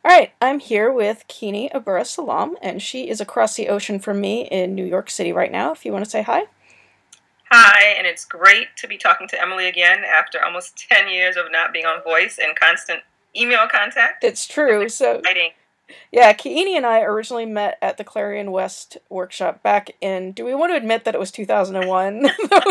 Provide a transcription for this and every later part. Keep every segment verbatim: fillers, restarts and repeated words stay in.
All right, I'm here with Kini Abura Salam, and she is across the ocean from me in New York City right now. If you want to say hi. Hi, and it's great to be talking to Emily again after almost ten years of not being on voice and constant email contact. It's true. So, Exciting. yeah, Kini and I originally met at the Clarion West workshop back in, do we want to admit that it was two thousand one?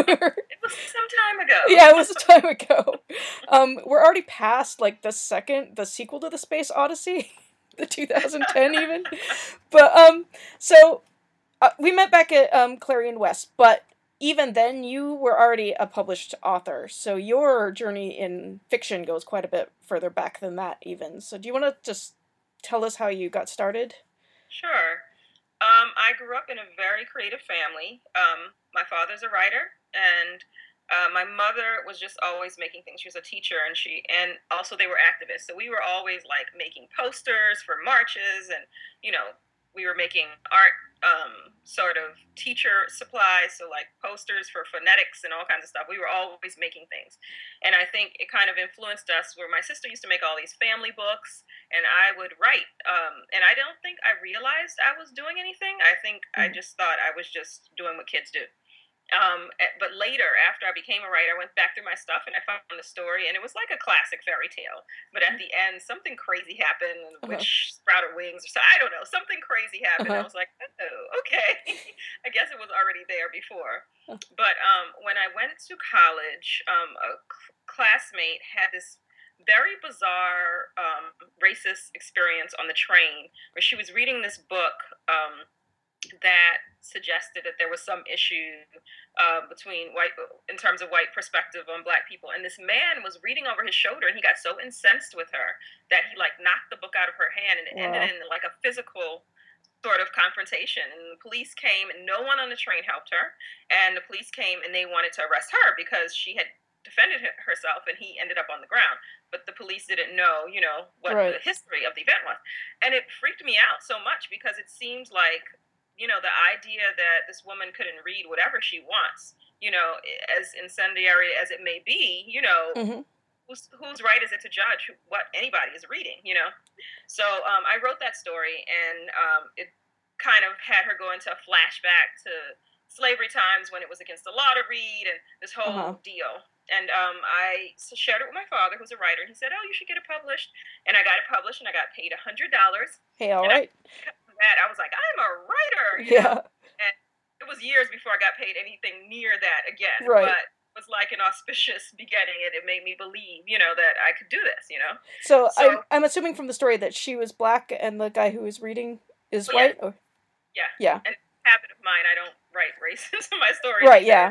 It was some time ago. Yeah, it was a time ago. Um, we're already past, like, the second, the sequel to the Space Odyssey, the two thousand ten even. But, um, so, uh, we met back at um, Clarion West, but even then you were already a published author, so your journey in fiction goes quite a bit further back than that even. So do you want to just tell us how you got started? Sure. Um, I grew up in a very creative family. Um, my father's a writer, and uh, my mother was just always making things. She was a teacher, and she and also they were activists. So we were always like making posters for marches, and you know, we were making art um, sort of teacher supplies, so like posters for phonetics and all kinds of stuff. We were always making things, and I think it kind of influenced us. Where my sister used to make all these family books, and I would write. Um, and I don't think I realized I was doing anything. I think I Mm. just thought I was just doing what kids do. Um, eh, but later, after I became a writer, I went back through my stuff and I found the story, and it was like a classic fairy tale. But at the end, something crazy happened, and the Uh-huh. witch sprouted wings, or so I don't know. Something crazy happened. I Uh-huh. was like, oh, okay. I guess it was already there before. Uh, But um, when I went to college, um, a c- classmate had this very bizarre um, racist experience on the train where she was reading this book um, that suggested that there was some issue uh, between white in terms of white perspective on black people, and this man was reading over his shoulder, and he got so incensed with her that he like knocked the book out of her hand, and it ended wow. in like a physical sort of confrontation. And the police came, and no one on the train helped her, and the police came and they wanted to arrest her because she had defended herself, and he ended up on the ground. But the police didn't know, you know, what the Right. history of the event was. And it freaked me out so much because it seems like, you know, the idea that this woman couldn't read whatever she wants, you know, as incendiary as it may be, you know, Mm-hmm. who's, whose right is it to judge what anybody is reading, you know? So um, I wrote that story, and um, it kind of had her go into a flashback to slavery times when it was against the law to read and this Uh-huh. whole deal. And um, I shared it with my father, who's a writer, and he said, "Oh, you should get it published." And I got it published, and I got paid a hundred dollars. Hey, all And I, right. that I was like, "I'm a writer," you know. Yeah. And it was years before I got paid anything near that again, Right. but it was like an auspicious beginning, and it made me believe, you know, that I could do this, you know. So I'm So, I'm assuming from the story that she was black and the guy who was reading is oh yeah, white. Or yeah. yeah. And habit of mine, I don't write race into my stories Right. either. Yeah.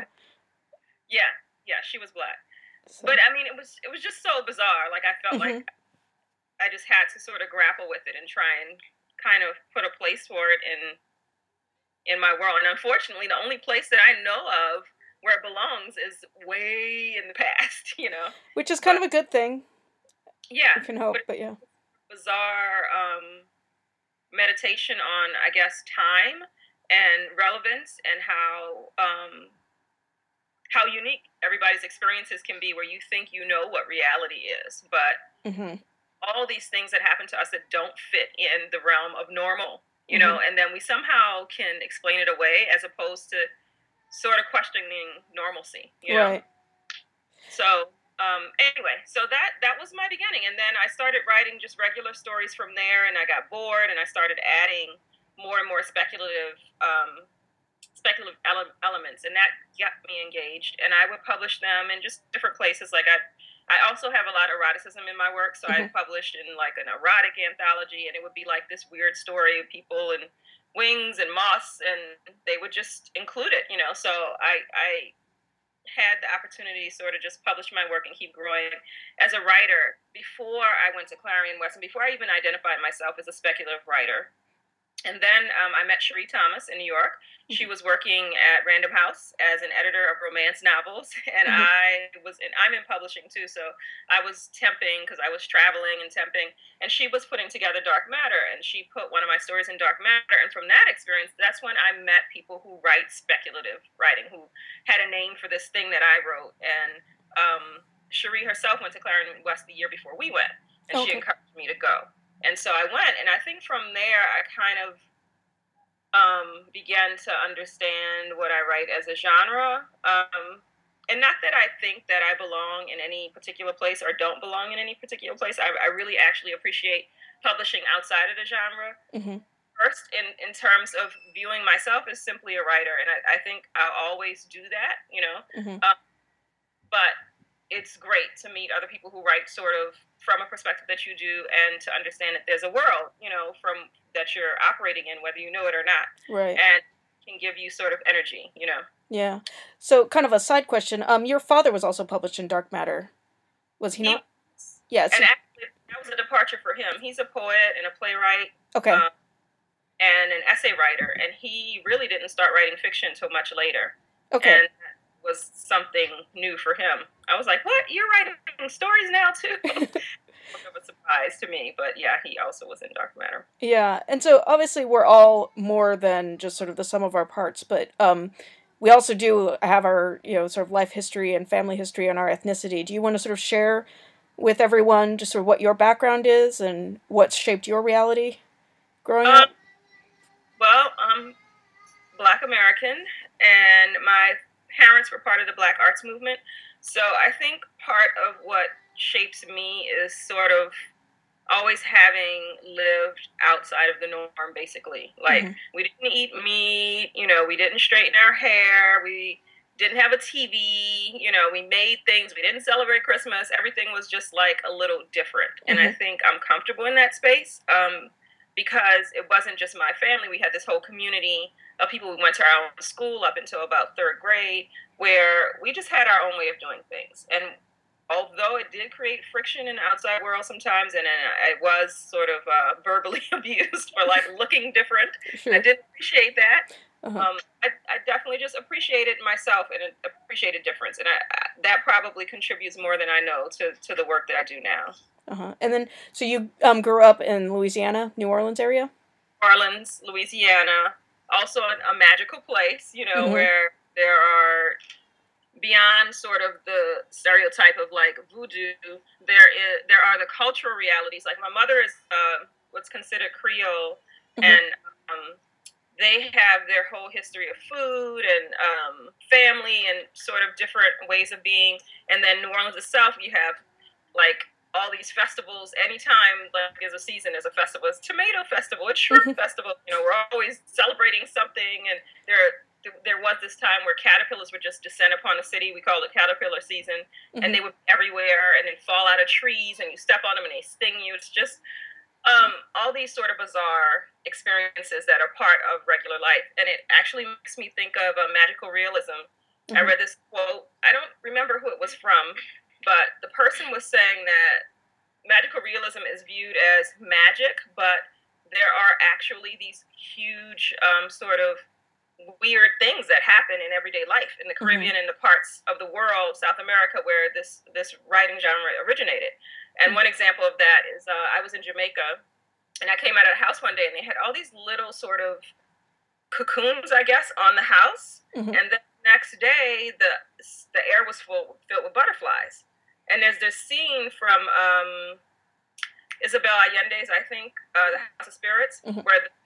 Yeah, yeah, she was black. So. But I mean, it was it was just so bizarre. Like I felt Mm-hmm. like I just had to sort of grapple with it and try and kind of put a place for it in in my world. And unfortunately, the only place that I know of where it belongs is way in the past, you know. Which is kind But of a good thing. yeah, We can but hope, it's but yeah. bizarre um, meditation on, I guess, time and relevance and how um, how unique everybody's experiences can be. Where you think you know what reality is, but Mm-hmm. all these things that happen to us that don't fit in the realm of normal, you Mm-hmm. know, and then we somehow can explain it away as opposed to sort of questioning normalcy, you know. Right. So um, anyway, so that that was my beginning, and then I started writing just regular stories from there, and I got bored, and I started adding more and more speculative um, speculative ele- elements, and that got me engaged. And I would publish them in just different places. Like I, I also have a lot of eroticism in my work, so I Mm-hmm. published in like an erotic anthology, and it would be like this weird story of people and wings and moss, and they would just include it, you know. So I, I had the opportunity to sort of just publish my work and keep growing as a writer before I went to Clarion West, and before I even identified myself as a speculative writer. And then um, I met Cherie Thomas in New York. She was working at Random House as an editor of romance novels, and Mm-hmm. I was in. I'm in publishing too, so I was temping because I was traveling and temping. And she was putting together Dark Matter, and she put one of my stories in Dark Matter. And from that experience, that's when I met people who write speculative writing, who had a name for this thing that I wrote. And um, Cherie herself went to Clarion West the year before we went, and she Okay. encouraged me to go. And so I went, and I think from there I kind of um, began to understand what I write as a genre. Um, and not that I think that I belong in any particular place or don't belong in any particular place. I, I really actually appreciate publishing outside of the genre. Mm-hmm. First, in, in terms of viewing myself as simply a writer, and I, I think I'll always do that, you know. Mm-hmm. Um, but it's great to meet other people who write sort of from a perspective that you do, and to understand that there's a world, you know, from that you're operating in, whether you know it or not. Right. And can give you sort of energy, you know. Yeah. So, kind of a side question. Um, your father was also published in Dark Matter, was he, he not? Yes. And actually, that was a departure for him. He's a poet and a playwright. Okay. Um, and an essay writer, and he really didn't start writing fiction until much later. Okay. And that was something new for him. I was like, what? You're writing stories now, too? Of a surprise to me, but yeah, he also was in Dark Matter. Yeah, and so obviously we're all more than just sort of the sum of our parts, but um, we also do have our, you know, sort of life history and family history and our ethnicity. Do you want to sort of share with everyone just sort of what your background is and what's shaped your reality growing um, up? Well, I'm Black American, and my parents were part of the Black arts movement, so I think part of what shapes me is sort of always having lived outside of the norm, basically. Like, mm-hmm. we didn't eat meat, you know, we didn't straighten our hair, we didn't have a T V, you know, we made things, we didn't celebrate Christmas, everything was just like a little different. Mm-hmm. And I think I'm comfortable in that space um, because it wasn't just my family. We had this whole community of people. We went to our own school up until about third grade, where we just had our own way of doing things. And although it did create friction in the outside world sometimes, and I was sort of uh, verbally abused for like looking different, sure. I did appreciate that. Uh-huh. Um, I, I definitely just appreciated myself and appreciated difference, and I, I, that probably contributes more than I know to, to the work that I do now. Uh-huh. And then, so you um, grew up in Louisiana, New Orleans area? New Orleans, Louisiana, also a, a magical place, you know, mm-hmm. where there are, beyond sort of the stereotype of like voodoo, there is there are the cultural realities. Like, my mother is uh, what's considered Creole, mm-hmm. and um, they have their whole history of food and um, family and sort of different ways of being. And then New Orleans itself, you have like all these festivals. Anytime like there's a season, there's a festival. It's Tomato Festival, it's Shrimp mm-hmm. Festival. You know, we're always celebrating something, and there. There was this time where caterpillars would just descend upon the city. We called it caterpillar season. Mm-hmm. And they would be everywhere, and they'd fall out of trees, and you step on them and they sting you. It's just um, all these sort of bizarre experiences that are part of regular life. And it actually makes me think of a magical realism. Mm-hmm. I read this quote. I don't remember who it was from, but the person was saying that magical realism is viewed as magic, but there are actually these huge um, sort of weird things that happen in everyday life in the Caribbean mm-hmm. and the parts of the world, South America, where this this writing genre originated. And mm-hmm. one example of that is uh, I was in Jamaica, and I came out of the house one day, and they had all these little sort of cocoons, I guess, on the house. Mm-hmm. And then the next day, the the air was full filled with butterflies. And there's this scene from um, Isabel Allende's, I think, uh, The House of Spirits, mm-hmm. where the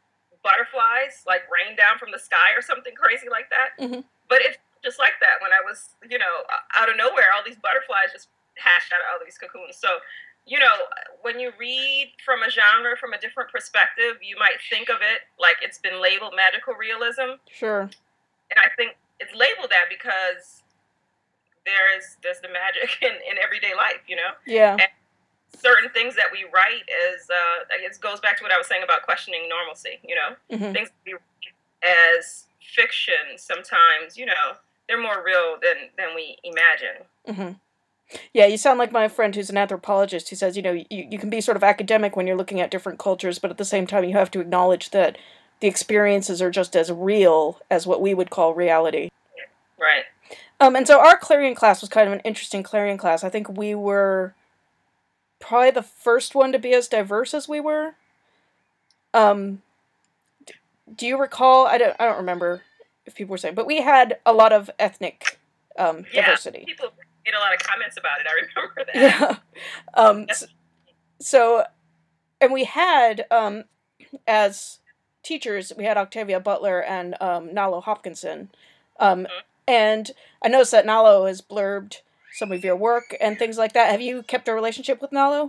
butterflies like rain down from the sky or something crazy like that. Mm-hmm. But it's just like that when I was, you know, out of nowhere, all these butterflies just hatched out of all these cocoons. So, you know, when you read from a genre from a different perspective, you might think of it like it's been labeled magical realism. Sure. And I think it's labeled that because there is there's the magic in, in everyday life, you know? Yeah. And certain things that we write is, uh, it goes back to what I was saying about questioning normalcy, you know? Mm-hmm. Things we write as fiction sometimes, you know, they're more real than, than we imagine. Mm-hmm. Yeah, you sound like my friend who's an anthropologist who says, you know, you, you can be sort of academic when you're looking at different cultures, but at the same time you have to acknowledge that the experiences are just as real as what we would call reality. Right. Um, and so our Clarion class was kind of an interesting Clarion class. I think we were probably the first one to be as diverse as we were. Um, do you recall? I don't. I don't remember if people were saying, but we had a lot of ethnic um, yeah, diversity. People made a lot of comments about it. I remember that. Yeah. Um, so, so and we had, um, as teachers, we had Octavia Butler and um, Nalo Hopkinson. Um, Mm-hmm. and I noticed that Nalo has blurbed some of your work and things like that. Have you kept a relationship with Nalo?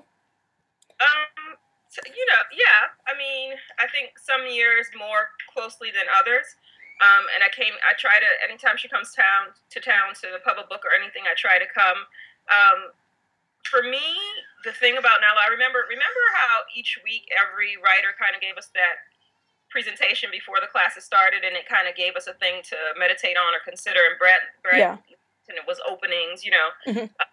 Um, so, you know, yeah. I mean, I think some years more closely than others. Um, and I came. I try to anytime she comes town to town to the public book or anything, I try to come. Um, for me, the thing about Nalo, I remember remember how each week every writer kind of gave us that presentation before the classes started, and it kind of gave us a thing to meditate on or consider. And Brett, Brett, yeah. and it was openings, you know. Mm-hmm. Uh,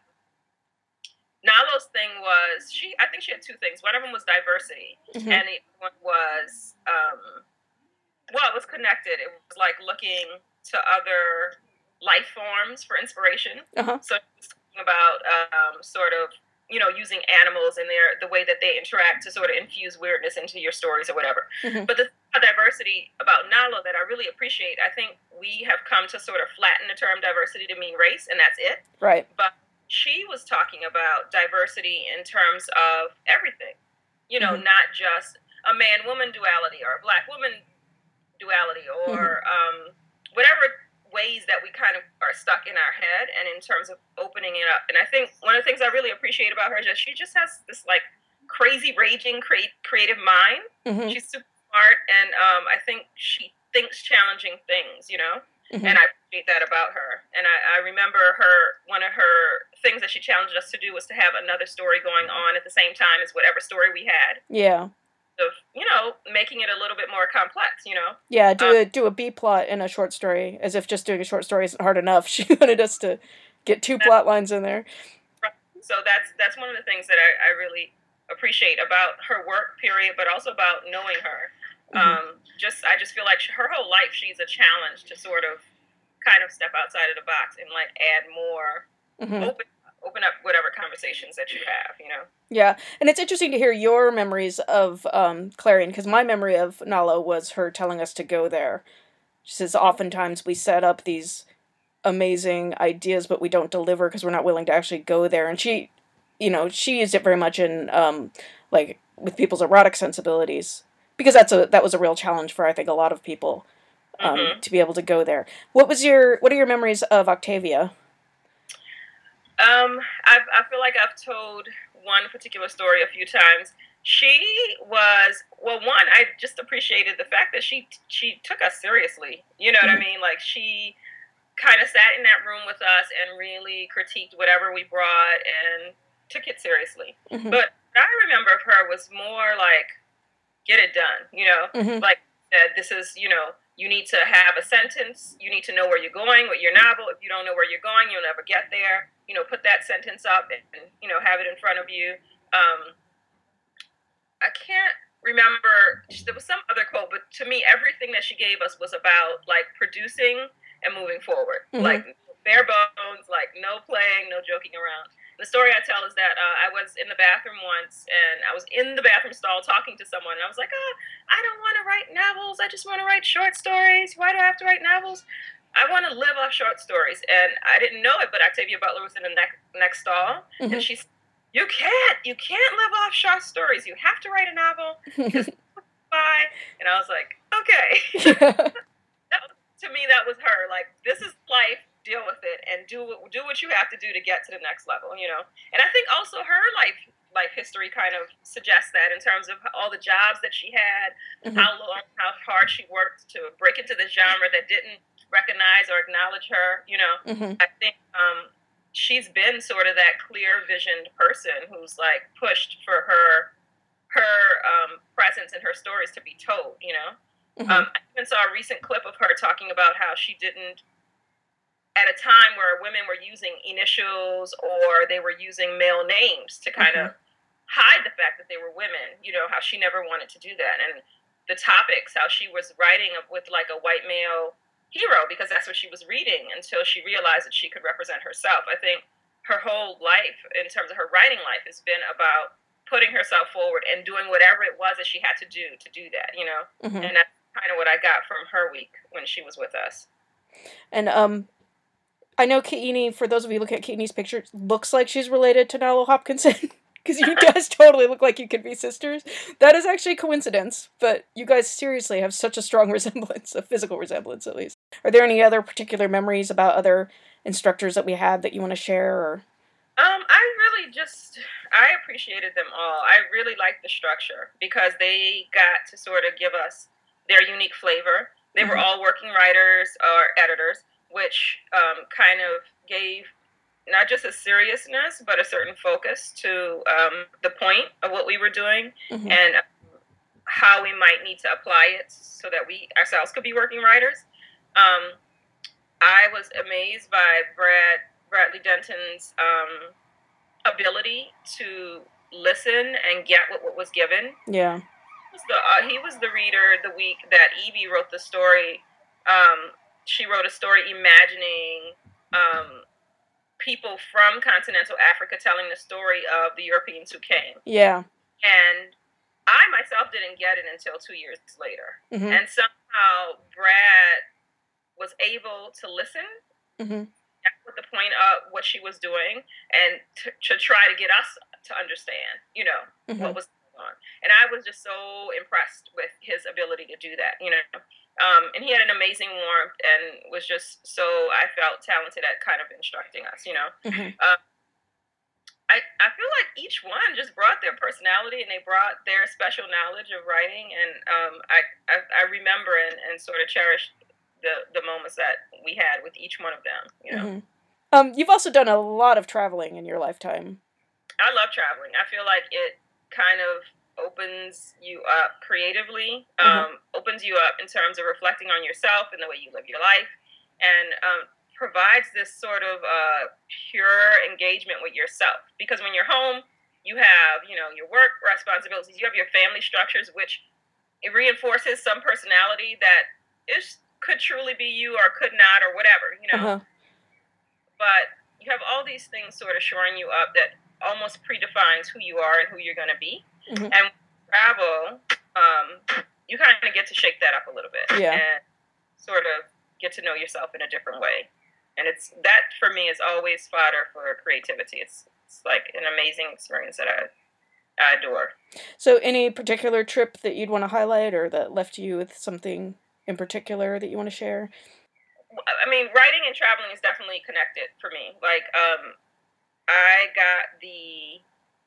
Nalo's thing was she. I think she had two things. One of them was diversity, mm-hmm. and the other one was. Um, Well, it was connected. It was like looking to other life forms for inspiration. Uh-huh. So it was talking about um, sort of, you know, using animals and their the way that they interact to sort of infuse weirdness into your stories or whatever. Mm-hmm. But the diversity about Nalo that I really appreciate, I think we have come to sort of flatten the term diversity to mean race, and that's it. Right. But she was talking about diversity in terms of everything. You know, mm-hmm. not just a man-woman duality or a black-woman duality or um, whatever ways that we kind of are stuck in our head, and in terms of opening it up. And I think one of the things I really appreciate about her is that she just has this like crazy raging create, creative mind. Mm-hmm. She's super smart, and um, I think she thinks challenging things, you know, mm-hmm. and I appreciate that about her. And I, I remember her, one of her things that she challenged us to do was to have another story going on at the same time as whatever story we had. Yeah. Of, you know, making it a little bit more complex, you know? Yeah, do um, a do a B plot in a short story, as if just doing a short story isn't hard enough. She wanted us to get two plot lines in there. So that's that's one of the things that I, I really appreciate about her work, period, but also about knowing her. Mm-hmm. Um, just I just feel like her whole life, she's a challenge to sort of kind of step outside of the box and like add more, mm-hmm. open open up whatever conversations that you have, you know? Yeah, and it's interesting to hear your memories of um, Clarion, because my memory of Nalo was her telling us to go there. She says, oftentimes we set up these amazing ideas, but we don't deliver because we're not willing to actually go there. And she, you know, she used it very much in, um, like, with people's erotic sensibilities, because that's a that was a real challenge for, I think, a lot of people, um, mm-hmm. to be able to go there. What was your, what are your memories of Octavia? Um, I've, I feel like I've told one particular story a few times. She was, well, one, I just appreciated the fact that she she took us seriously. You know mm-hmm. what I mean? Like, she kind of sat in that room with us and really critiqued whatever we brought and took it seriously. Mm-hmm. But what I remember of her was more like, get it done, you know? Mm-hmm. Like, uh, this is, you know, you need to have a sentence. You need to know where you're going with your novel. If you don't know where you're going, you'll never get there. You know, put that sentence up and, and you know, have it in front of you. Um, I can't remember. There was some other quote, but to me, everything that she gave us was about, like, producing and moving forward. Mm-hmm. Like, bare bones, like, no playing, no joking around. The story I tell is that uh, I was in the bathroom once, and I was in the bathroom stall talking to someone, and I was like, oh, I don't want to write novels. I just want to write short stories. Why do I have to write novels? I want to live off short stories. And I didn't know it, but Octavia Butler was in the next, next stall, mm-hmm. and she said, you can't. You can't live off short stories. You have to write a novel. Bye. And I was like, okay. that, to me, that was her. Like, this is life. Deal with it and do do what you have to do to get to the next level, you know. And I think also her life life history kind of suggests that in terms of all the jobs that she had, mm-hmm. how long, how hard she worked to break into the genre that didn't recognize or acknowledge her, you know. Mm-hmm. I think um, she's been sort of that clear visioned person who's like pushed for her her um, presence and her stories to be told, you know. Mm-hmm. Um, I even saw a recent clip of her talking about how she didn't. At a time where women were using initials or they were using male names to kind mm-hmm. of hide the fact that they were women, you know, how she never wanted to do that. And the topics, how she was writing with like a white male hero because that's what she was reading until she realized that she could represent herself. I think her whole life, in terms of her writing life, has been about putting herself forward and doing whatever it was that she had to do to do that, you know? Mm-hmm. And that's kind of what I got from her week when she was with us. And, um, I know Ke'Ini, for those of you looking at Ke'Ini's picture, looks like she's related to Nalo Hopkinson. because you guys totally look like you could be sisters. That is actually a coincidence, but you guys seriously have such a strong resemblance, a physical resemblance at least. Are there any other particular memories about other instructors that we had that you want to share? Or? Um, I really just, I appreciated them all. I really liked the structure because they got to sort of give us their unique flavor. They mm-hmm. were all working writers or editors, which um, kind of gave not just a seriousness, but a certain focus to um, the point of what we were doing mm-hmm. and how we might need to apply it so that we ourselves could be working writers. Um, I was amazed by Brad Bradley Denton's um, ability to listen and get what, what was given. Yeah. He was, the, uh, he was the reader the week that Evie wrote the story. Um, she wrote a story imagining um, people from continental Africa telling the story of the Europeans who came. Yeah. And I myself didn't get it until two years later. Mm-hmm. And somehow Brad was able to listen mm-hmm. with the point of what she was doing and to, to try to get us to understand, you know, mm-hmm. what was going on. And I was just so impressed with his ability to do that, you know. Um, and he had an amazing warmth and was just so, I felt, talented at kind of instructing us, you know. Mm-hmm. Uh, I, I feel like each one just brought their personality and they brought their special knowledge of writing. And um, I, I, I remember and, and sort of cherish the, the moments that we had with each one of them, you know. Mm-hmm. Um, you've also done a lot of traveling in your lifetime. I love traveling. I feel like it kind of opens you up creatively, um, mm-hmm. opens you up in terms of reflecting on yourself and the way you live your life, and um, provides this sort of uh, pure engagement with yourself. Because when you're home, you have, you know, your work responsibilities, you have your family structures, which it reinforces some personality that is could truly be you or could not or whatever, you know. Uh-huh. But you have all these things sort of shoring you up that almost predefines who you are and who you're going to be. Mm-hmm. And when you travel, um, you kind of get to shake that up a little bit yeah. and sort of get to know yourself in a different way. And it's that for me is always fodder for creativity. It's it's like an amazing experience that I, I adore. So any particular trip that you'd want to highlight or that left you with something in particular that you want to share? I mean, writing and traveling is definitely connected for me. Like, um, I got the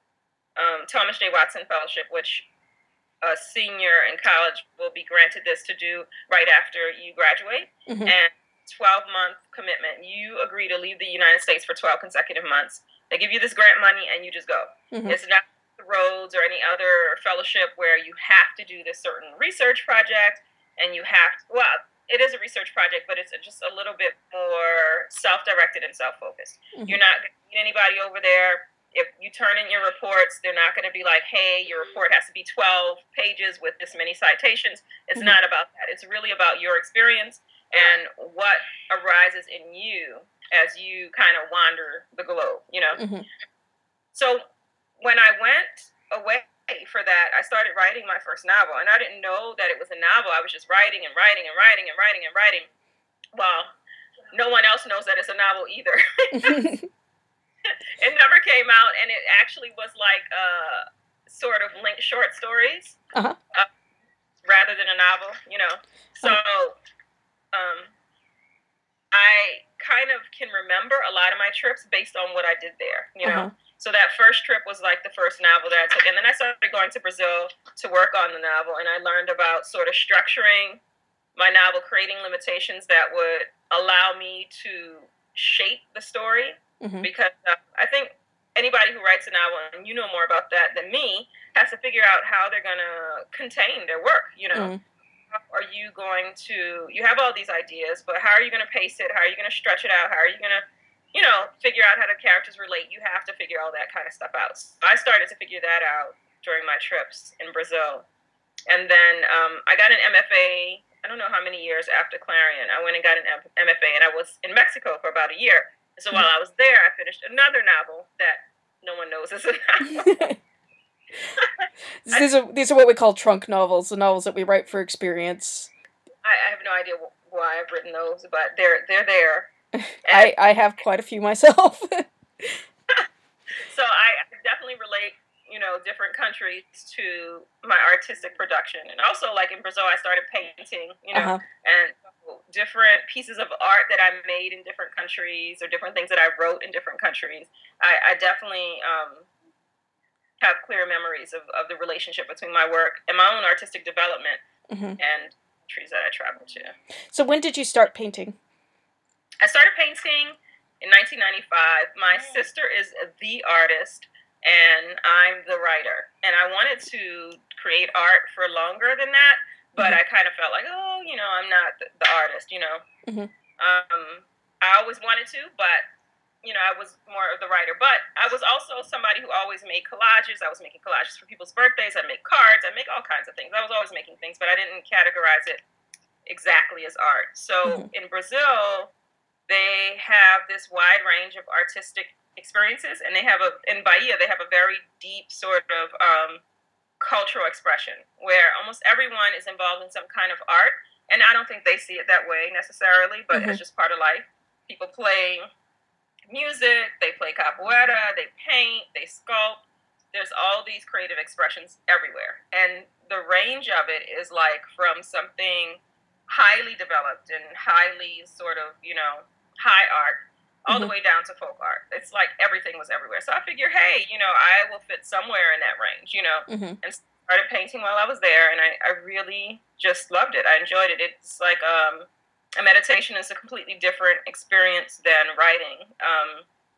um, Thomas J. Watson Fellowship, which a senior in college will be granted this to do right after you graduate. Mm-hmm. And twelve-month commitment. You agree to leave the United States for twelve consecutive months. They give you this grant money, and you just go. Mm-hmm. It's not the Rhodes or any other fellowship where you have to do this certain research project, and you have to, well, it is a research project, but it's just a little bit more self-directed and self-focused. Mm-hmm. You're not going to meet anybody over there. If you turn in your reports, they're not going to be like, hey, your report has to be twelve pages with this many citations. It's mm-hmm. not about that. It's really about your experience and what arises in you as you kind of wander the globe, you know? Mm-hmm. So when I went away for that, I started writing my first novel, and I didn't know that it was a novel. I was just writing and writing and writing and writing and writing. Well, no one else knows that it's a novel either. It never came out, and it actually was like uh, sort of linked short stories uh-huh. uh, rather than a novel, you know. So um, I kind of can remember a lot of my trips based on what I did there, you know. Uh-huh. So that first trip was like the first novel that I took. And then I started going to Brazil to work on the novel. And I learned about sort of structuring my novel, creating limitations that would allow me to shape the story. Mm-hmm. Because uh, I think anybody who writes a novel, and you know more about that than me, has to figure out how they're going to contain their work, you know. Mm-hmm. How are you going to, you have all these ideas, but how are you going to pace it? How are you going to stretch it out? How are you going to, you know, figure out how the characters relate? You have to figure all that kind of stuff out. So I started to figure that out during my trips in Brazil. And then um, I got an M F A, I don't know how many years after Clarion. I went and got an M F A, and I was in Mexico for about a year. So while I was there, I finished another novel that no one knows is a novel. these, are, these are what we call trunk novels, the novels that we write for experience. I, I have no idea why I've written those, but they're they're there. I, I have quite a few myself. So I definitely relate you know, different countries to my artistic production. And also, like in Brazil, I started painting, you know, Uh-huh. and different pieces of art that I made in different countries or different things that I wrote in different countries. I, I definitely um, have clear memories of, of the relationship between my work and my own artistic development Mm-hmm. and countries that I traveled to. So when did you start painting? I started painting in nineteen ninety-five. My sister is the artist, and I'm the writer. And I wanted to create art for longer than that, but mm-hmm. I kind of felt like, oh, you know, I'm not the, the artist, you know. Mm-hmm. Um, I always wanted to, but, you know, I was more of the writer. But I was also somebody who always made collages. I was making collages for people's birthdays. I'd make cards. I'd make all kinds of things. I was always making things, but I didn't categorize it exactly as art. So mm-hmm. in Brazil, they have this wide range of artistic experiences, and they have a in Bahia they have a very deep sort of um, cultural expression where almost everyone is involved in some kind of art, and I don't think they see it that way necessarily, but mm-hmm. it's just part of life. People play music, they play capoeira, they paint, they sculpt. There's all these creative expressions everywhere, and the range of it is like from something highly developed and highly sort of, you know, high art all mm-hmm. the way down to folk art. It's like everything was everywhere. So I figure, hey, you know, I will fit somewhere in that range, you know, mm-hmm. and started painting while I was there. And I, I really just loved it. I enjoyed it. It's like um, a meditation is a completely different experience than writing. Um,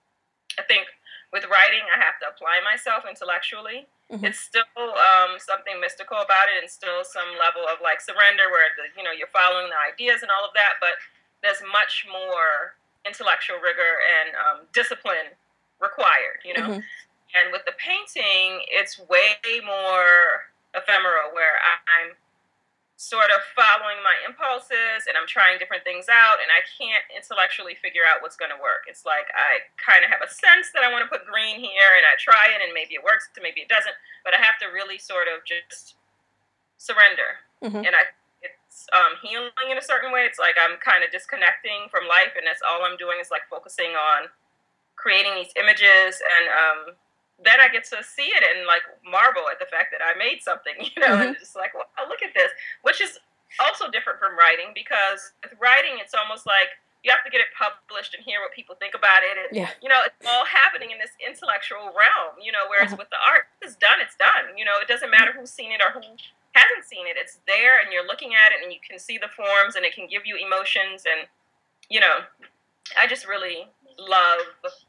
I think with writing, I have to apply myself intellectually. Mm-hmm. It's still um, something mystical about it, and still some level of like surrender where, the, you know, you're following the ideas and all of that, but there's much more intellectual rigor and um, discipline required, you know? Mm-hmm. And with the painting, it's way more ephemeral, where I, I'm sort of following my impulses and I'm trying different things out, and I can't intellectually figure out what's going to work. It's like I kind of have a sense that I want to put green here, and I try it, and maybe it works, maybe it doesn't, but I have to really sort of just surrender. Mm-hmm. And I it's um, healing in a certain way. It's like I'm kind of disconnecting from life, and that's all I'm doing is like focusing on creating these images, and um, then I get to see it and like marvel at the fact that I made something, you know, mm-hmm. and just like, well, look at this, which is also different from writing, because with writing, it's almost like you have to get it published and hear what people think about it, and yeah. you know, it's all happening in this intellectual realm, you know, whereas uh-huh. with the art, it's done, it's done, you know, it doesn't matter who's seen it or who hasn't seen it. It's there, and you're looking at it, and you can see the forms, and it can give you emotions, and you know, I just really love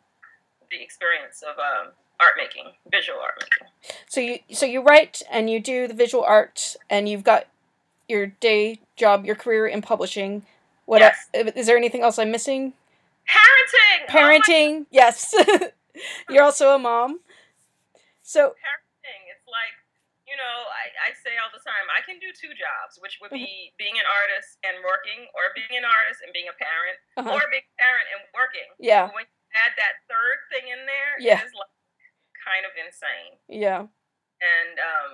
the experience of um, art making, visual art making. So you so you write and you do the visual art, and you've got your day job, your career in publishing. What yes. else, is there anything else I'm missing? Parenting. Parenting. Oh yes. You're also a mom. So parenting. It's like, you know, I, I say all the time, I can do two jobs, which would be being an artist and working, or being an artist and being a parent, uh-huh. or being a parent and working. Yeah. But when you add that third thing in there, yeah. it is like kind of insane. Yeah. And um,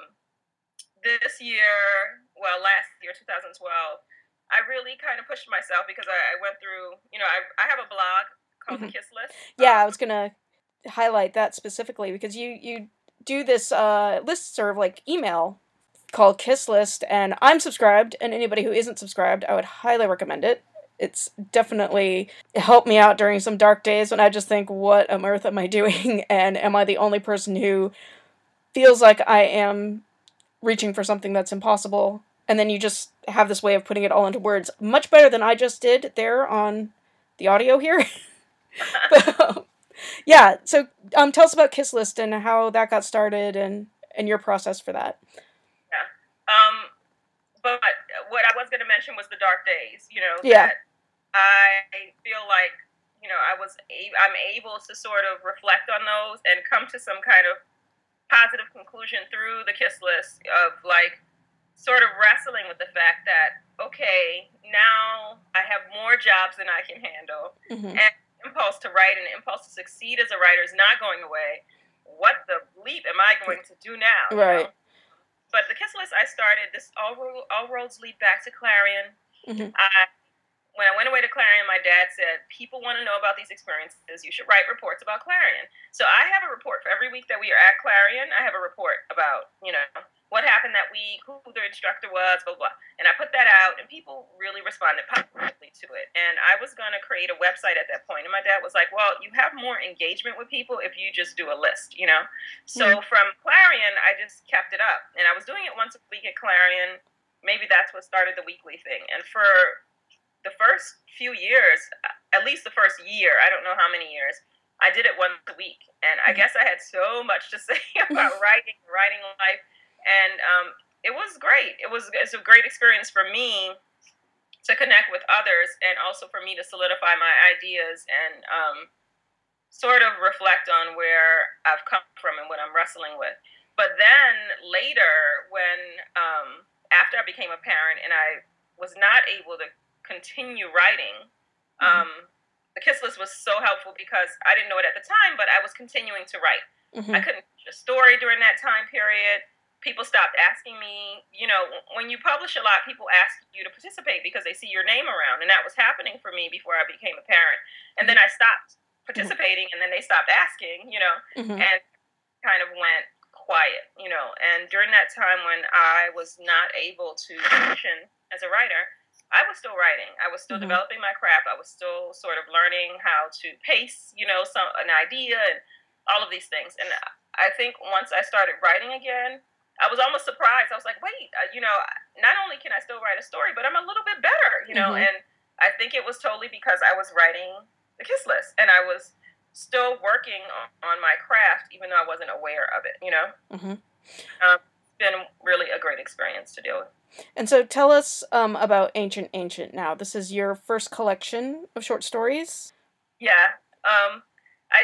this year, well, last year, two thousand twelve, I really kind of pushed myself because I, I went through, you know, I, I have a blog called mm-hmm. The Kiss List. Yeah, um, I was going to highlight that specifically because you, you do this uh, listserv, like email, called Kiss List, and I'm subscribed, and anybody who isn't subscribed, I would highly recommend it. It's definitely helped me out during some dark days when I just think, what on earth am I doing? And am I the only person who feels like I am reaching for something that's impossible? And then you just have this way of putting it all into words. Much better than I just did there on the audio here. but, um, yeah, so um, tell us about Kiss List and how that got started and, and your process for that. Yeah. Um, but what I was going to mention was the dark days, you know, yeah. that I feel like, you know, I was, a- I'm able to sort of reflect on those and come to some kind of positive conclusion through the Kiss List of like, sort of wrestling with the fact that, okay, now I have more jobs than I can handle, mm-hmm. and impulse to write and impulse to succeed as a writer is not going away. What the bleep am I going to do now? Right. Know? But the Kiss List I started, this all, ro- all roads lead back to Clarion. Mm-hmm. I when I went away to Clarion, my dad said, people want to know about these experiences. You should write reports about Clarion. So I have a report for every week that we are at Clarion. I have a report about, you know, what happened that week, who the instructor was, blah, blah. And I put that out, and people really responded positively to it. And I was going to create a website at that point. And my dad was like, well, you have more engagement with people if you just do a list, you know? So mm. from Clarion, I just kept it up. And I was doing it once a week at Clarion. Maybe that's what started the weekly thing. And for the first few years, at least the first year, I don't know how many years, I did it once a week. And I guess I had so much to say about writing, writing life. And um, it was great. It was it's a great experience for me to connect with others, and also for me to solidify my ideas and um, sort of reflect on where I've come from and what I'm wrestling with. But then later, when um, after I became a parent and I was not able to continue writing, um, mm-hmm. the Kiss List was so helpful because I didn't know it at the time, but I was continuing to write. Mm-hmm. I couldn't finish a story during that time period. People stopped asking me, you know, when you publish a lot, people ask you to participate because they see your name around. And that was happening for me before I became a parent. And then I stopped participating, mm-hmm. and then they stopped asking, you know, mm-hmm. and kind of went quiet, you know. And during that time when I was not able to function as a writer, I was still writing. I was still mm-hmm. developing my craft. I was still sort of learning how to pace, you know, some an idea and all of these things. And I think once I started writing again, I was almost surprised. I was like, wait, uh, you know, not only can I still write a story, but I'm a little bit better, you know. Mm-hmm. And I think it was totally because I was writing the Kiss List, and I was still working on, on my craft, even though I wasn't aware of it, you know. Mm-hmm. Um, it's been really a great experience to deal with. And so tell us um, about Ancient Ancient now. This is your first collection of short stories? Yeah. Um, I,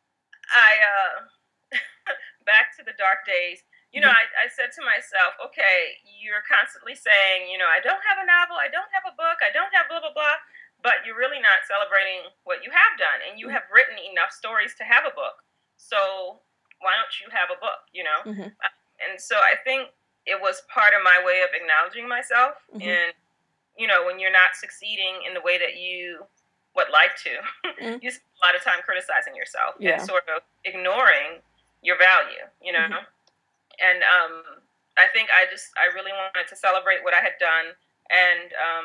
I uh, back to the dark days, you know, mm-hmm. I, I said to myself, okay, you're constantly saying, you know, I don't have a novel, I don't have a book, I don't have blah, blah, blah, but you're really not celebrating what you have done, and you mm-hmm. have written enough stories to have a book. So why don't you have a book, you know? Mm-hmm. And so I think it was part of my way of acknowledging myself. Mm-hmm. And, you know, when you're not succeeding in the way that you would like to, mm-hmm. you spend a lot of time criticizing yourself yeah. and sort of ignoring your value, you know? Mm-hmm. And um, I think I just, I really wanted to celebrate what I had done and um,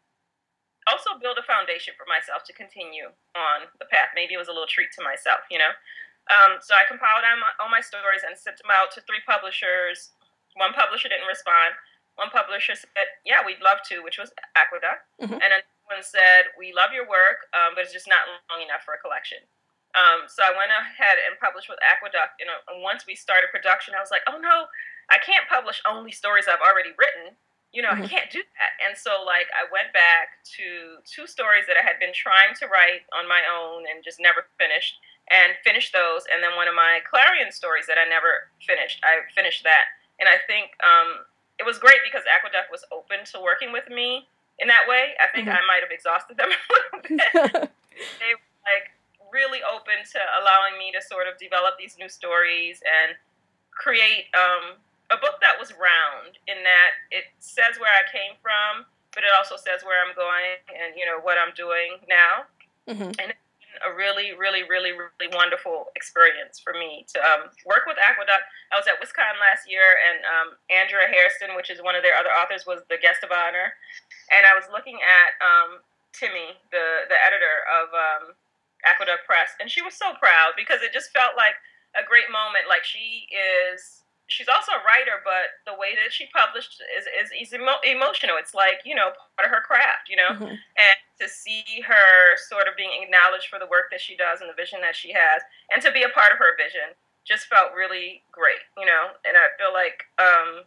also build a foundation for myself to continue on the path. Maybe it was a little treat to myself, you know? Um, so I compiled all my, all my stories and sent them out to three publishers. One publisher didn't respond. One publisher said, yeah, we'd love to, which was Aqueduct. Mm-hmm. And another one said, we love your work, um, but it's just not long enough for a collection. Um, so I went ahead and published with Aqueduct. You know, and once we started production, I was like, oh no, I can't publish only stories I've already written. You know, mm-hmm. I can't do that. And so, like, I went back to two stories that I had been trying to write on my own and just never finished, and finished those. And then one of my Clarion stories that I never finished, I finished that. And I think um, it was great because Aqueduct was open to working with me in that way. I think mm-hmm. I might have exhausted them a little bit. They were, like, really open to allowing me to sort of develop these new stories and create um, a book that was round in that it says where I came from, but it also says where I'm going and, you know, what I'm doing now. Mm-hmm. And it's been a really, really, really, really wonderful experience for me to um, work with Aqueduct. I was at WisCon last year, and um, Andrea Hairston, which is one of their other authors, was the guest of honor. And I was looking at um, Timmy, the, the editor of um, Aqueduct Press, and she was so proud because it just felt like a great moment. Like, she is, she's also a writer, but the way that she published is is, is emo- emotional. It's like, you know, part of her craft, you know, mm-hmm. and to see her sort of being acknowledged for the work that she does and the vision that she has, and to be a part of her vision just felt really great, you know. And I feel like um,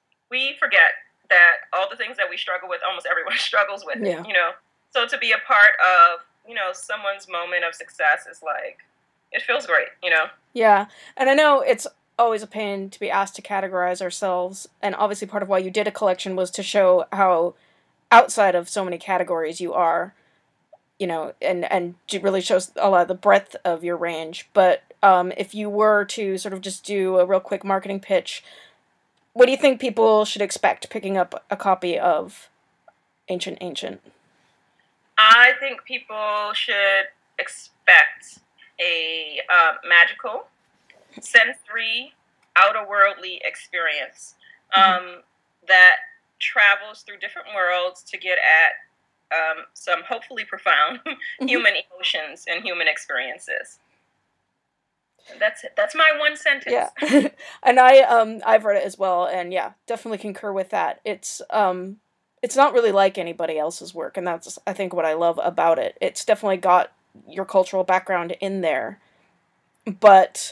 we forget that all the things that we struggle with, almost everyone struggles with, yeah. you know. So to be a part of, you know, someone's moment of success is like, it feels great, you know? Yeah. And I know it's always a pain to be asked to categorize ourselves. And obviously part of why you did a collection was to show how outside of so many categories you are, you know, and, and it really shows a lot of the breadth of your range. But um, if you were to sort of just do a real quick marketing pitch, what do you think people should expect picking up a copy of Ancient Ancient? I think people should expect a uh, magical, sensory, outer-worldly experience um, mm-hmm. that travels through different worlds to get at um, some hopefully profound mm-hmm. human emotions and human experiences. That's it. That's my one sentence. Yeah, and I um I've read it as well, and yeah, definitely concur with that. It's um it's not really like anybody else's work, and that's I think what I love about it. It's definitely got your cultural background in there, but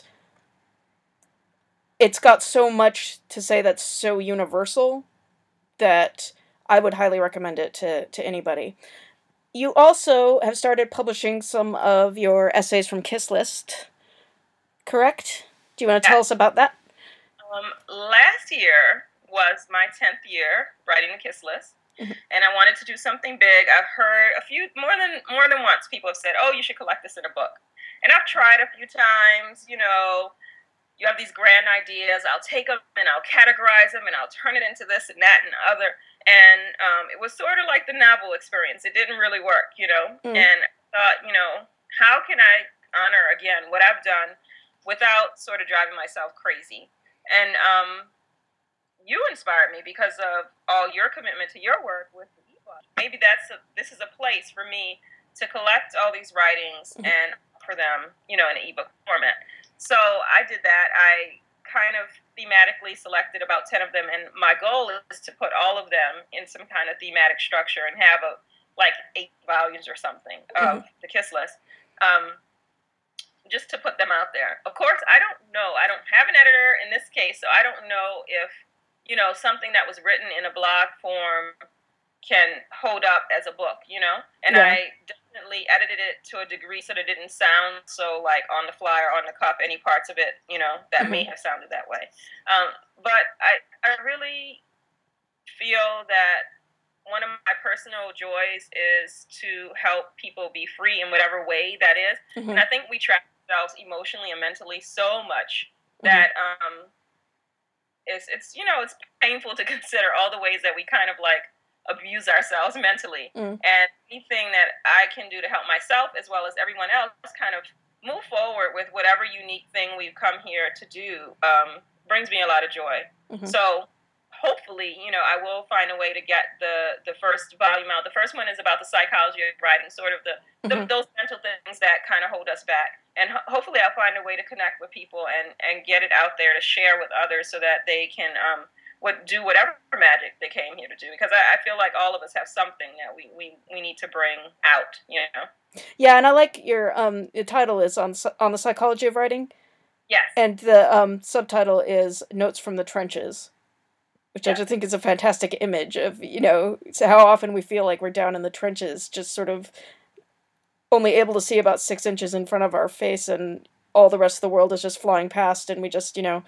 it's got so much to say that's so universal that I would highly recommend it to to anybody. You also have started publishing some of your essays from Kiss List. Correct? Do you want to tell us about that? Um, last year was my tenth year writing the Kiss List, mm-hmm. and I wanted to do something big. I've heard a few, more than more than once, people have said, oh, you should collect this in a book. And I've tried a few times, you know, you have these grand ideas, I'll take them and I'll categorize them and I'll turn it into this and that and other. And um, it was sort of like the novel experience. It didn't really work, you know, mm-hmm. and I thought, you know, how can I honor, again, what I've done without sort of driving myself crazy? And um, you inspired me because of all your commitment to your work with the ebook. Maybe that's a, this is a place for me to collect all these writings mm-hmm. and offer them, you know, in an ebook format. So I did that. I kind of thematically selected about ten of them, and my goal is to put all of them in some kind of thematic structure and have a like eight volumes or something of mm-hmm. the Kiss List. Um, just to put them out there. Of course, I don't know. I don't have an editor in this case, so I don't know if, you know, something that was written in a blog form can hold up as a book, you know? And yeah. I definitely edited it to a degree so that it didn't sound so, like, on the fly or on the cuff, any parts of it, you know, that mm-hmm. may have sounded that way. Um, but I, I really feel that one of my personal joys is to help people be free in whatever way that is. Mm-hmm. And I think we try ourselves emotionally and mentally so much that mm-hmm. um, it's, it's, you know, it's painful to consider all the ways that we kind of like abuse ourselves mentally. Mm. And anything that I can do to help myself as well as everyone else kind of move forward with whatever unique thing we've come here to do um, brings me a lot of joy. Mm-hmm. So hopefully, you know, I will find a way to get the, the first volume out. The first one is about the psychology of writing, sort of the, mm-hmm. the those mental things that kind of hold us back. And ho- hopefully I'll find a way to connect with people and, and get it out there to share with others so that they can um, what, do whatever magic they came here to do. Because I, I feel like all of us have something that we, we, we need to bring out, you know? Yeah, and I like your, um, your title is on, on the psychology of writing. Yes. And the um, subtitle is Notes from the Trenches, which yeah. I just think is a fantastic image of, you know, so how often we feel like we're down in the trenches, just sort of only able to see about six inches in front of our face, and all the rest of the world is just flying past, and we just, you know,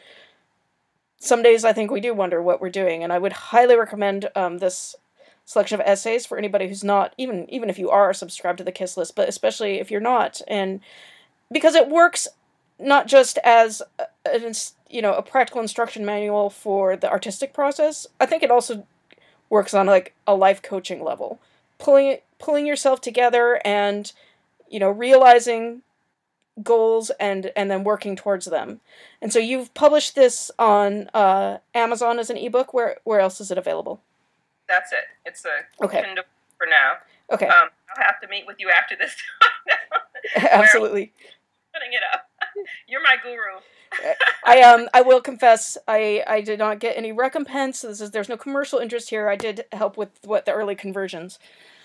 some days I think we do wonder what we're doing, and I would highly recommend um, this selection of essays for anybody who's not, even even if you are subscribed to the Kiss List, but especially if you're not, and because it works not just as a, a, you know, a practical instruction manual for the artistic process. I think it also works on like a life coaching level, pulling pulling yourself together and, you know, realizing goals and and then working towards them. And so you've published this on uh, Amazon as an ebook. Where where else is it available? That's it. It's a okay. Kindle for now. Okay. Um, I'll have to meet with you after this. Absolutely. Putting it up. You're my guru. I um I will confess I, I did not get any recompense. This is there's no commercial interest here. I did help with what the early conversions.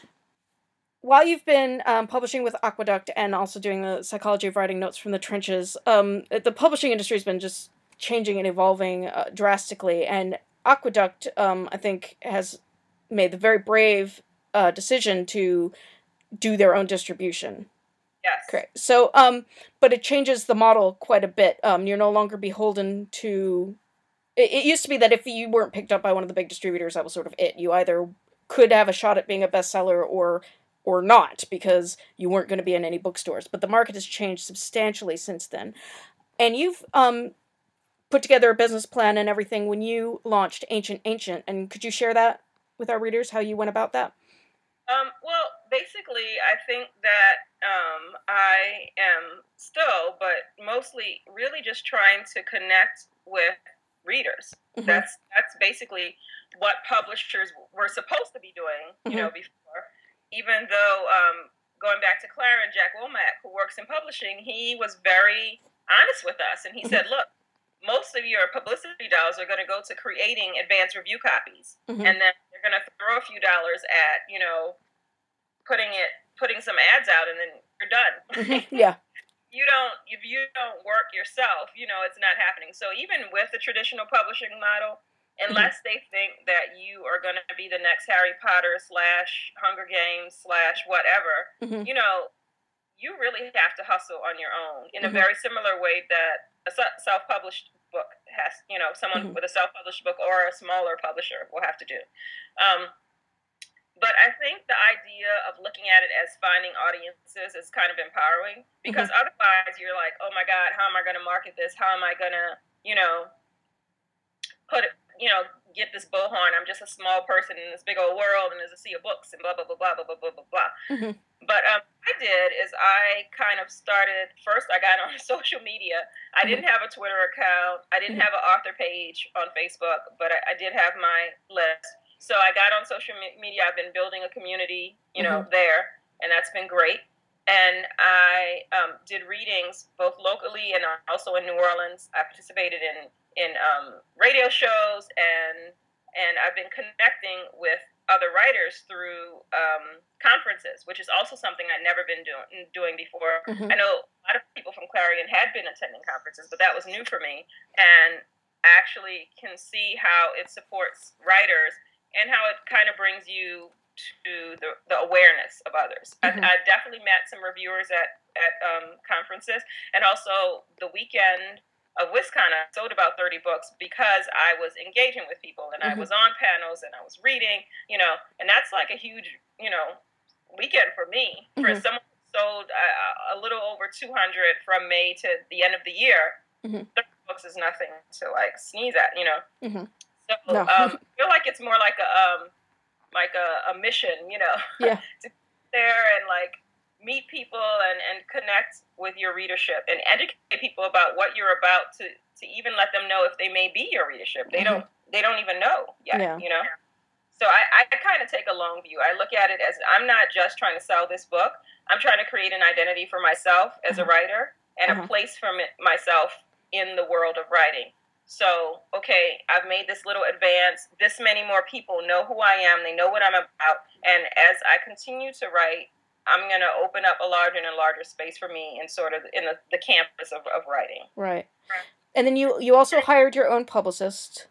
While you've been um, publishing with Aqueduct and also doing the psychology of writing Notes from the Trenches, um, the publishing industry has been just changing and evolving uh, drastically. And Aqueduct, um, I think, has made the very brave uh, decision to do their own distribution. Yes. Correct. So, um, but it changes the model quite a bit. Um, you're no longer beholden to. It, it used to be that if you weren't picked up by one of the big distributors, that was sort of it. You either could have a shot at being a bestseller or or not, because you weren't going to be in any bookstores. But the market has changed substantially since then. And you've um put together a business plan and everything when you launched Ancient Ancient. And could you share that with our readers, how you went about that? Um, well, basically, I think that um, I am still, but mostly, really just trying to connect with readers. Mm-hmm. That's that's basically what publishers were supposed to be doing, you Mm-hmm. know, before. Even though, um, going back to Claren, Jack Womack, who works in publishing, he was very honest with us, and he Mm-hmm. said, "Look, most of your publicity dollars are going to go to creating advanced review copies, Mm-hmm. and then they're going to throw a few dollars at, you know, putting it, putting some ads out, and then you're done." Mm-hmm. Yeah. You don't, if you don't work yourself, you know, it's not happening. So even with the traditional publishing model, unless mm-hmm. they think that you are going to be the next Harry Potter slash Hunger Games slash whatever, mm-hmm. you know, you really have to hustle on your own in mm-hmm. a very similar way that a self-published book has, you know, someone mm-hmm. with a self-published book or a smaller publisher will have to do. Um, But I think the idea of looking at it as finding audiences is kind of empowering, because mm-hmm. otherwise you're like, oh my God, how am I going to market this? How am I going to, you know, put it, you know, get this bullhorn? I'm just a small person in this big old world, and there's a sea of books and blah, blah, blah, blah, blah, blah, blah, blah, blah. Mm-hmm. But um, what I did is I kind of started, first I got on social media. I mm-hmm. didn't have a Twitter account. I didn't mm-hmm. have an author page on Facebook, but I, I did have my list. So I got on social media. I've been building a community, you know, mm-hmm. there, and that's been great. And I um, did readings both locally and also in New Orleans. I participated in in um, radio shows, and and I've been connecting with other writers through um, conferences, which is also something I'd never been doing doing before. Mm-hmm. I know a lot of people from Clarion had been attending conferences, but that was new for me, and I actually can see how it supports writers. And how it kind of brings you to the, the awareness of others. Mm-hmm. I, I definitely met some reviewers at, at um, conferences. And also the weekend of WisCon, I sold about thirty books because I was engaging with people. And mm-hmm. I was on panels and I was reading, you know. And that's like a huge, you know, weekend for me. Mm-hmm. For someone who sold a, a little over two hundred from May to the end of the year, mm-hmm. thirty books is nothing to like sneeze at, you know. Mm-hmm. So no. um, I feel like it's more like a um, like a, a mission, you know, yeah. to get there and like meet people and, and connect with your readership and educate people about what you're about to, to even let them know if they may be your readership. They mm-hmm. don't they don't even know yet, yeah. you know. So I, I kind of take a long view. I look at it as I'm not just trying to sell this book. I'm trying to create an identity for myself as uh-huh. a writer and uh-huh. a place for me, myself in the world of writing. So, okay, I've made this little advance. This many more people know who I am. They know what I'm about. And as I continue to write, I'm going to open up a larger and larger space for me in sort of in the, the campus of, of writing. Right. And then you, you also hired your own publicist.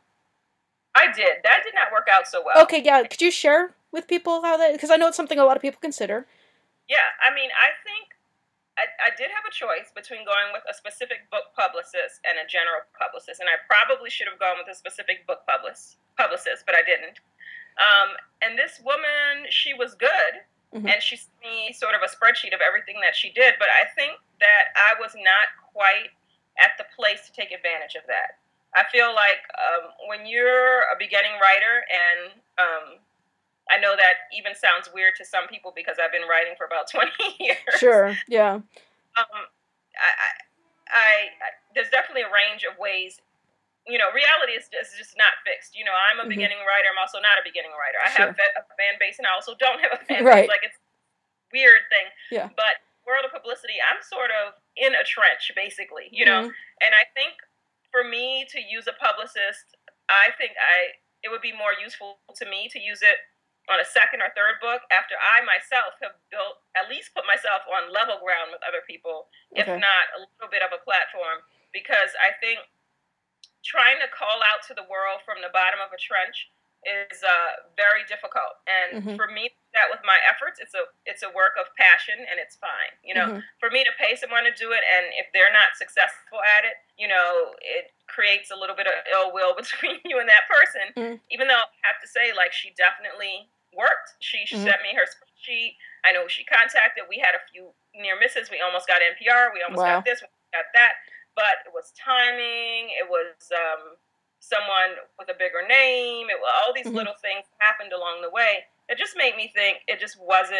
I did. That did not work out so well. Okay, yeah. Could you share with people how that, because I know it's something a lot of people consider. Yeah, I mean, I think I, I did have a choice between going with a specific book publicist and a general publicist, and I probably should have gone with a specific book publicist, publicist, but I didn't. Um, and this woman, she was good, mm-hmm. and she sent me sort of a spreadsheet of everything that she did, but I think that I was not quite at the place to take advantage of that. I feel like um, when you're a beginning writer, and um, I know that even sounds weird to some people because I've been writing for about twenty years. Sure, yeah. Um, I, I, I, there's definitely a range of ways. You know, reality is just, is just not fixed. You know, I'm a mm-hmm. beginning writer. I'm also not a beginning writer. I sure. have a fan base, and I also don't have a fan right. base. Like, it's a weird thing. Yeah. But world of publicity, I'm sort of in a trench, basically. You know, mm-hmm. and I think for me to use a publicist, I think I it would be more useful to me to use it on a second or third book after I myself have built, at least put myself on level ground with other people, if okay. not a little bit of a platform, because I think trying to call out to the world from the bottom of a trench is uh, very difficult. And mm-hmm. for me, that with my efforts, it's a it's a work of passion, and it's fine. You know, mm-hmm. for me to pay someone to do it, and if they're not successful at it, you know, it creates a little bit of ill will between you and that person. Mm-hmm. Even though I have to say, like, she definitely worked. She mm-hmm. sent me her spreadsheet. I know she contacted. We had a few near misses. We almost got N P R. We almost wow. got this. We got that. But it was timing. It was um, someone with a bigger name. It was all these mm-hmm. little things happened along the way. It just made me think it just wasn't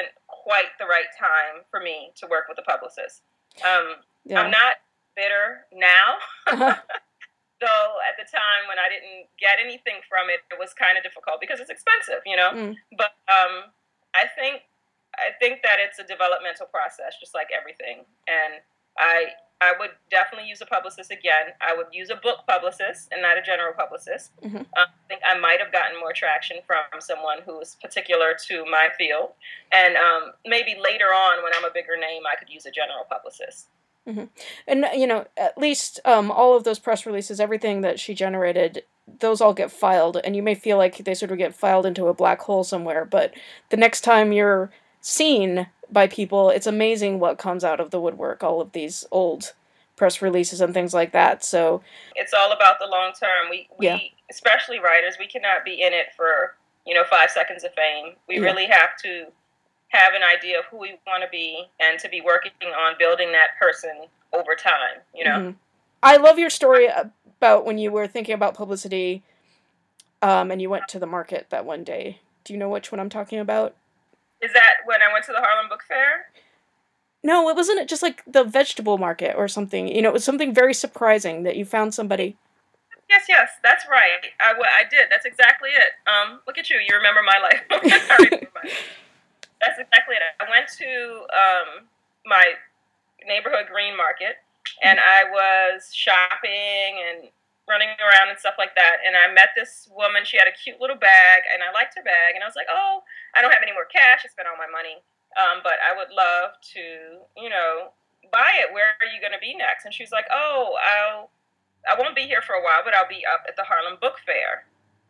quite the right time for me to work with a publicist. Um, Yeah. I'm not bitter now. Uh-huh. Though at the time when I didn't get anything from it, it was kind of difficult because it's expensive, you know. Mm. But um, I think I think that it's a developmental process, just like everything. And I I would definitely use a publicist again. I would use a book publicist and not a general publicist. Mm-hmm. Um, I think I might have gotten more traction from someone who is particular to my field. And um, maybe later on, when I'm a bigger name, I could use a general publicist. Mm-hmm. And, you know, at least um, all of those press releases, everything that she generated, those all get filed. And you may feel like they sort of get filed into a black hole somewhere. But the next time you're seen by people, it's amazing what comes out of the woodwork, all of these old press releases and things like that. So it's all about the long term. We, we yeah. especially writers, we cannot be in it for, you know, five seconds of fame. We yeah. really have to have an idea of who we want to be and to be working on building that person over time, you know? Mm-hmm. I love your story about when you were thinking about publicity um, and you went to the market that one day. Do you know which one I'm talking about? Is that when I went to the Harlem Book Fair? No, it wasn't just like the vegetable market or something. You know, it was something very surprising that you found somebody. Yes, yes, that's right. I, I did. That's exactly it. Um, look at you. You remember my life. I remember my life. That's exactly it. I went to um, my neighborhood green market, and I was shopping and running around and stuff like that, and I met this woman. She had a cute little bag, and I liked her bag, and I was like, oh, I don't have any more cash. I spent all my money, um, but I would love to, you know, buy it. Where are you going to be next? And she was like, oh, I'll, I won't be here for a while, but I'll be up at the Harlem Book Fair.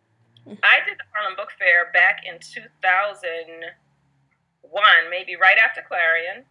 I did the Harlem Book Fair back in two thousand one, maybe right after Clarion,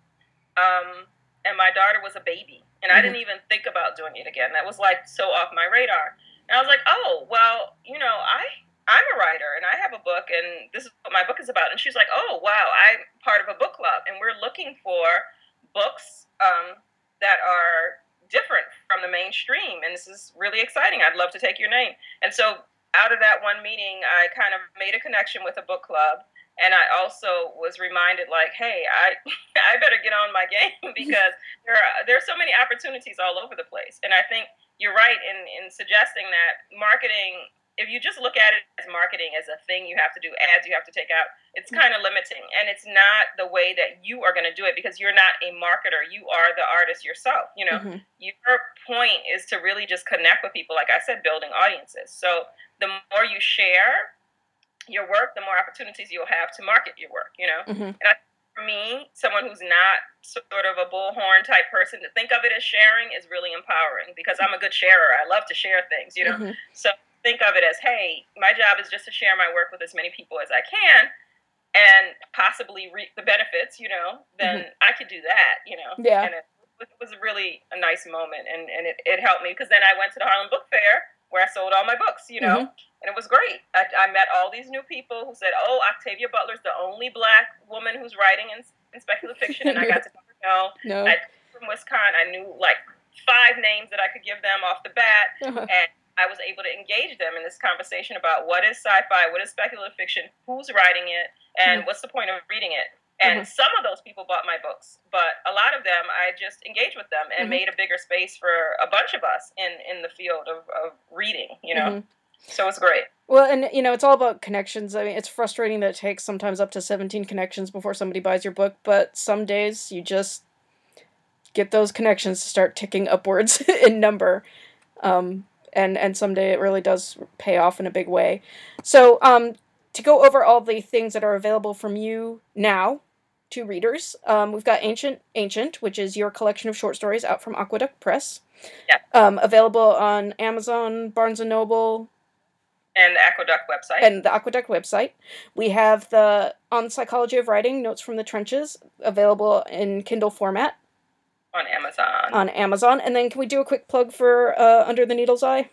um, and my daughter was a baby, and mm-hmm. I didn't even think about doing it again. That was like so off my radar. And I was like, oh, well, you know, I, I'm a writer, and I have a book, and this is what my book is about. And she's like, oh, wow, I'm part of a book club, and we're looking for books um, that are different from the mainstream, and this is really exciting. I'd love to take your name. And so out of that one meeting, I kind of made a connection with a book club. And I also was reminded, like, hey, I I better get on my game because there are there are so many opportunities all over the place. And I think you're right in, in suggesting that marketing, if you just look at it as marketing as a thing you have to do, ads you have to take out, it's kind of limiting. And it's not the way that you are going to do it because you're not a marketer. You are the artist yourself. You know, mm-hmm. Your point is to really just connect with people, like I said, building audiences. So the more you share your work, the more opportunities you'll have to market your work, you know? Mm-hmm. And I, for me, someone who's not sort of a bullhorn type person, to think of it as sharing is really empowering because I'm a good sharer. I love to share things, you know? Mm-hmm. So think of it as, hey, my job is just to share my work with as many people as I can and possibly reap the benefits, you know? Then mm-hmm. I could do that, you know? Yeah. And it, it was really a nice moment, and, and it, it helped me because then I went to the Harlem Book Fair where I sold all my books, you know? Mm-hmm. And it was great. I, I met all these new people who said, oh, Octavia Butler's the only black woman who's writing in, in speculative fiction. And I got to know. No. I, from Wisconsin, I knew like five names that I could give them off the bat. Uh-huh. And I was able to engage them in this conversation about what is sci-fi, what is speculative fiction, who's writing it, and mm-hmm. what's the point of reading it. And mm-hmm. some of those people bought my books, but a lot of them, I just engaged with them and mm-hmm. made a bigger space for a bunch of us in, in the field of, of reading, you know? Mm-hmm. So it's great. Well, and, you know, it's all about connections. I mean, it's frustrating that it takes sometimes up to seventeen connections before somebody buys your book, but some days you just get those connections to start ticking upwards in number. Um, and, and someday it really does pay off in a big way. So, um, to go over all the things that are available from you now to readers, um, we've got Ancient Ancient, which is your collection of short stories out from Aqueduct Press. Yeah. Um, available on Amazon, Barnes and Noble, and the Aqueduct website. And the Aqueduct website. We have the On Psychology of Writing, Notes from the Trenches, available in Kindle format. On Amazon. On Amazon. And then can we do a quick plug for uh, Under the Needle's Eye?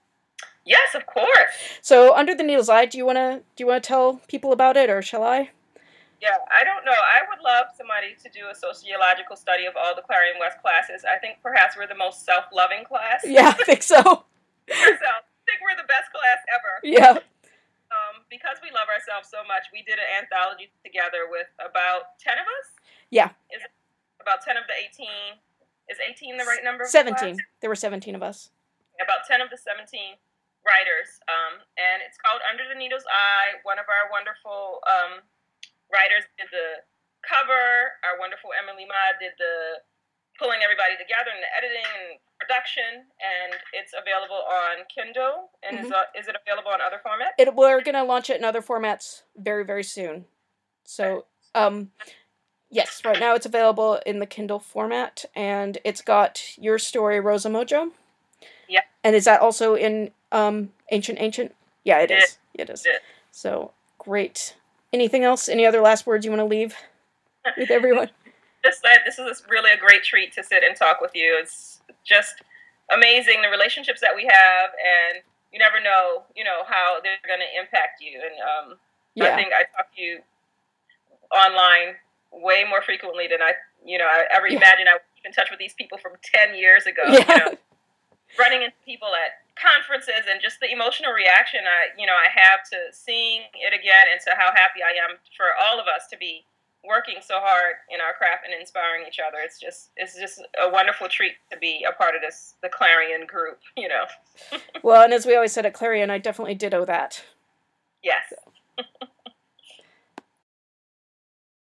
Yes, of course. So, Under the Needle's Eye, do you want to do you want to tell people about it, or shall I? Yeah, I don't know. I would love somebody to do a sociological study of all the Clarion West classes. I think perhaps we're the most self-loving class. Yeah, I think so. so. I think we're the best class ever. Yeah. Um, because we love ourselves so much, we did an anthology together with about ten of us. Yeah. Is it about ten of the eighteen? Is eighteen the right number? seventeen. There were seventeen of us. About ten of the seventeen writers. Um, and it's called Under the Needle's Eye. One of our wonderful um, writers did the cover. Our wonderful Emily Ma did the pulling everybody together and the editing and production, and it's available on Kindle. And mm-hmm. is, uh, is it available on other formats? It, we're going to launch it in other formats very, very soon. So, um, yes, right now it's available in the Kindle format, and it's got your story, Rosa Mojo. Yeah. And is that also in um, Ancient Ancient? Yeah, it, it is. It is. It. So, great. Anything else? Any other last words you want to leave with everyone? Just that this is really a great treat to sit and talk with you. It's just amazing, the relationships that we have, and you never know, you know, how they're going to impact you. And um, yeah. I think I talk to you online way more frequently than I, you know, I ever yeah. imagined I would keep in touch with these people from ten years ago. Yeah. You know, running into people at conferences and just the emotional reaction I, you know, I have to seeing it again, and to how happy I am for all of us to be working so hard in our craft and inspiring each other. It's just it's just a wonderful treat to be a part of this, the Clarion group, you know. Well, and as we always said at Clarion, I definitely ditto that. Yes. So.